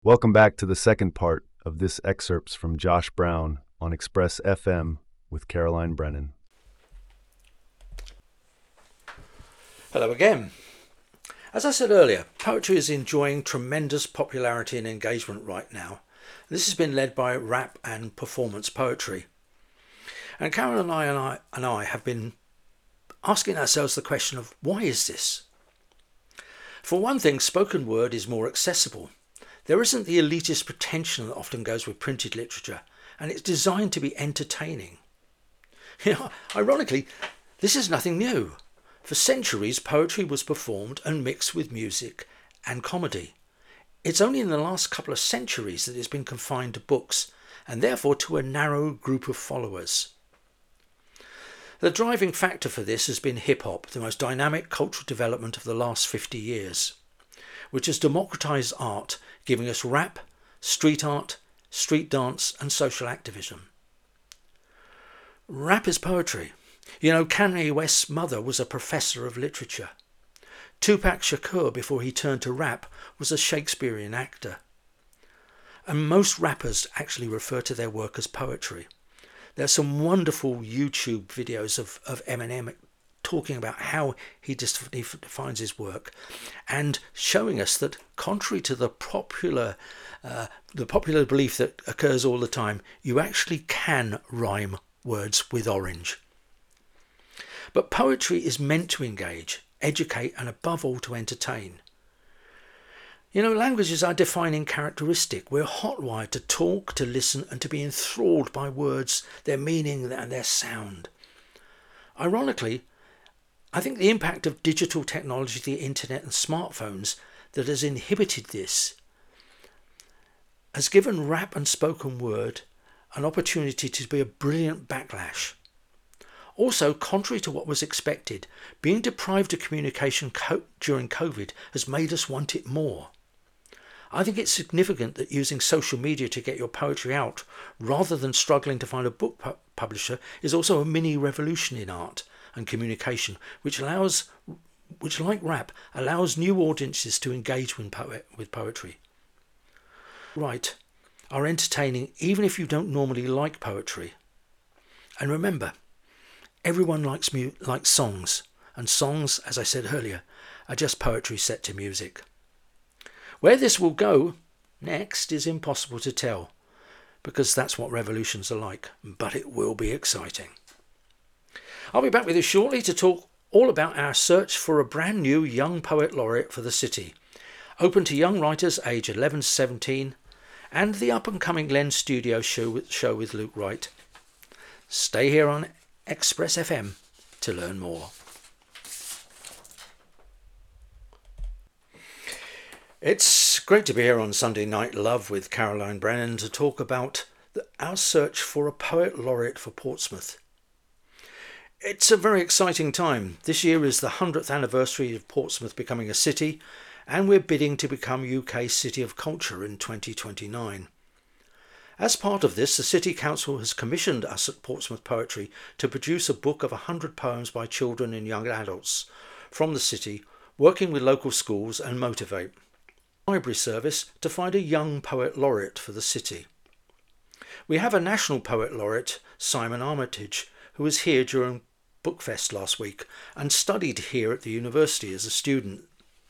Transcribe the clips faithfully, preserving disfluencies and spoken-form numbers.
Welcome back to the second part of this excerpts from Josh Brown on Express F M with Caroline Brennan. Hello again. As I said earlier, poetry is enjoying tremendous popularity and engagement right now. This has been led by rap and performance poetry. And Carol and I and I, and I have been asking ourselves the question of why is this? For one thing, spoken word is more accessible. There isn't the elitist pretension that often goes with printed literature, and it's designed to be entertaining. You know, ironically, this is nothing new. For centuries, poetry was performed and mixed with music and comedy. It's only in the last couple of centuries that it's been confined to books, and therefore to a narrow group of followers. The driving factor for this has been hip-hop, the most dynamic cultural development of the last fifty years, which has democratized art, giving us rap, street art, street dance and social activism. Rap is poetry. You know, Kanye West's mother was a professor of literature. Tupac Shakur, before he turned to rap, was a Shakespearean actor. And most rappers actually refer to their work as poetry. There's some wonderful YouTube videos of, of Eminem talking about how he defines his work and showing us that contrary to the popular uh, the popular belief that occurs all the time, you actually can rhyme words with orange. But poetry is meant to engage, educate and above all to entertain. You know, language is our defining characteristic. We're hotwired to talk, to listen and to be enthralled by words, their meaning and their sound. Ironically, I think the impact of digital technology, the internet and smartphones that has inhibited this has given rap and spoken word an opportunity to be a brilliant backlash. Also, contrary to what was expected, being deprived of communication co- during COVID has made us want it more. I think it's significant that using social media to get your poetry out rather than struggling to find a book pu- publisher is also a mini revolution in art and communication, which allows, which like rap, allows new audiences to engage with, poet, with poetry. Right, are entertaining even if you don't normally like poetry. And remember, everyone likes mu- likes songs, and songs, as I said earlier, are just poetry set to music. Where this will go next is impossible to tell, because that's what revolutions are like, but it will be exciting. I'll be back with you shortly to talk all about our search for a brand new young poet laureate for the city, open to young writers aged eleven to seventeen, and the up-and-coming Lens Studio show with, show with Luke Wright. Stay here on Express F M to learn more. It's great to be here on Sunday Night Love with Caroline Brennan to talk about the, our search for a poet laureate for Portsmouth. It's a very exciting time. This year is the one hundredth anniversary of Portsmouth becoming a city, and we're bidding to become U K City of Culture in twenty twenty-nine. As part of this, the City Council has commissioned us at Portsmouth Poetry to produce a book of one hundred poems by children and young adults from the city, working with local schools and Motivate Library Service to find a young poet laureate for the city. We have a national poet laureate, Simon Armitage, who was here during Bookfest last week and studied here at the university as a student.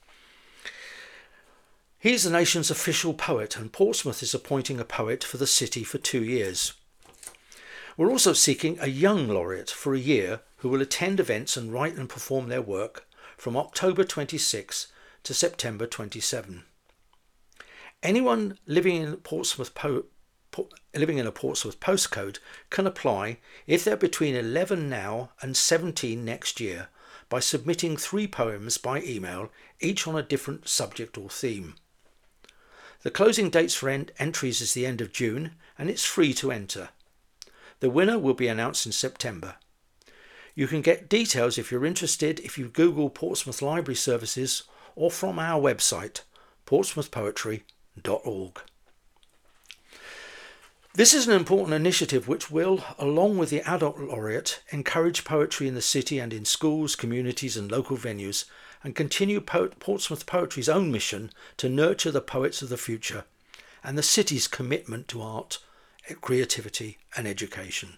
He's the nation's official poet, and Portsmouth is appointing a poet for the city for two years. We're also seeking a young laureate for a year who will attend events and write and perform their work from October twenty-sixth to September twenty-seventh. Anyone living in Portsmouth po- po- living in a Portsmouth postcode can apply if they're between eleven now and seventeen next year by submitting three poems by email, each on a different subject or theme. The closing dates for ent- entries is the end of June, and it's free to enter. The winner will be announced in September. You can get details if you're interested if you Google Portsmouth Library Services or from our website, portsmouth poetry dot org. This is an important initiative which will, along with the adult laureate, encourage poetry in the city and in schools, communities and local venues, and continue po- Portsmouth Poetry's own mission to nurture the poets of the future and the city's commitment to art, creativity and education.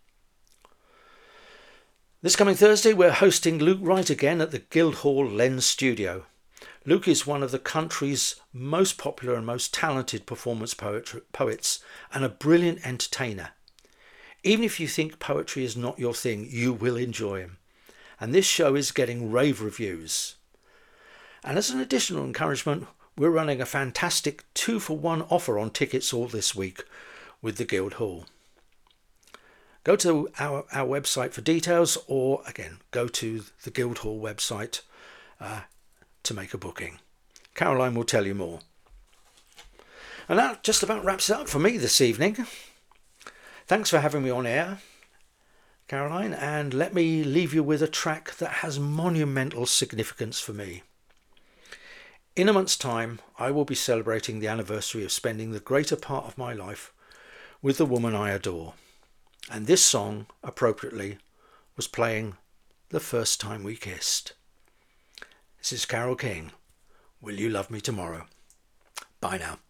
This coming Thursday, we're hosting Luke Wright again at the Guildhall Lens Studio. Luke is one of the country's most popular and most talented performance poetry, poets and a brilliant entertainer. Even if you think poetry is not your thing, you will enjoy him. And this show is getting rave reviews. And as an additional encouragement, we're running a fantastic two for one offer on tickets all this week with the Guildhall. Go to our, our website for details, or again, go to the Guildhall website uh, to make a booking. Caroline will tell you more. And that just about wraps it up for me this evening. Thanks for having me on air, Caroline, and let me leave you with a track that has monumental significance for me. In a month's time, I will be celebrating the anniversary of spending the greater part of my life with the woman I adore. And this song, appropriately, was playing the first time we kissed. This is Carole King. Will You Love Me Tomorrow? Bye now.